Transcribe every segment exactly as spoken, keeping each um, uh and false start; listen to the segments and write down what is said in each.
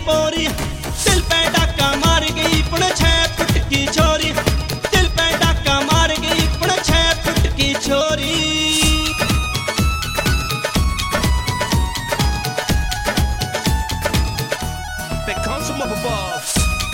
पोरी, दिल पे डाका मार गई पण छह फुट की छोरी, दिल पे डाका मार गई पण छह फुट की छोरी। That comes from up above.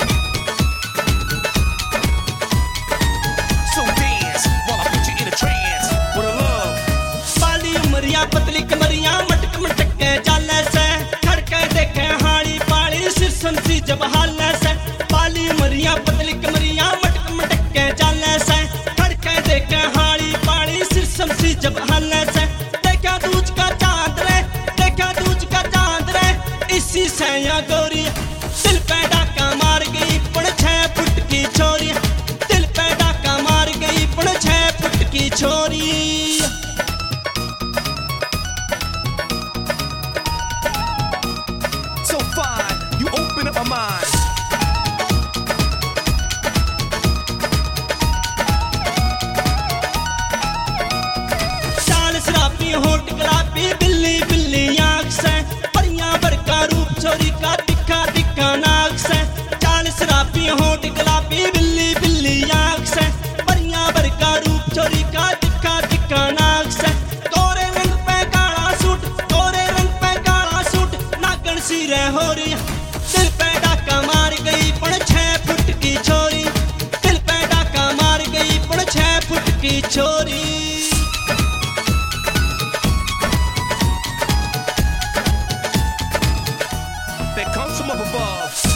So dance while I put you in a trance with a love. बाली उमरिया पतली कमरिया मटक मटक के चाले से, खड़के देखे हाड़ी पाड़ी सिरसम सी जब हाले से। बाली उमरिया पतली कमरिया मटक मटक के चाले से, खड़के देखे हाड़ी पाड़ी सिरसम सी जब हाले से। देखा दूज का चांद रे, देखा दूज का चांद रे, इसी से या गोरी, दिल पे डाका मार गई पण छह फुट की छोरी, दिल पे डाका मार गई पण छह फुट की छोरी। So fine, you open up my mind. चाल शराबी होठ गुलाबी बिल्ली बिल्ली आँख से, परियां भर का रूप छोरी का दिखा दिखा नाक से। चाल शराबी होठ गुलाबी बिल्ली बिल्ली आँख से, परियां भर का रूप छोरी का दिखा दिखा नाक से। गोरे रंग पे काला सूट, गोरे रंग पे काला सूट, नागन सी रे हो रही, दिल पे डाका मार गई पण छह फुट की छोरी, दिल पे डाका मार गई पण छह फुट की छोरी। That comes from up above.